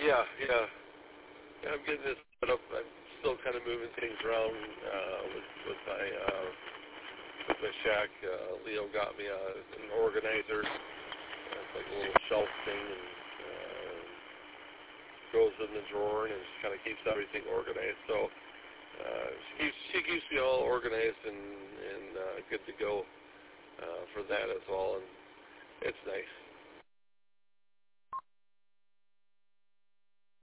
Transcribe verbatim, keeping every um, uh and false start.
Yeah, yeah. Yeah, I'm getting this set up. I'm still kind of moving things around uh, with, with my uh, with my shack. Uh, Leo got me uh, an organizer. Uh, it's like a little shelf thing, and uh, goes in the drawer, and it just kind of keeps everything organized. So uh, she keeps she keeps me all organized and and uh, good to go uh, for that as well. And it's nice.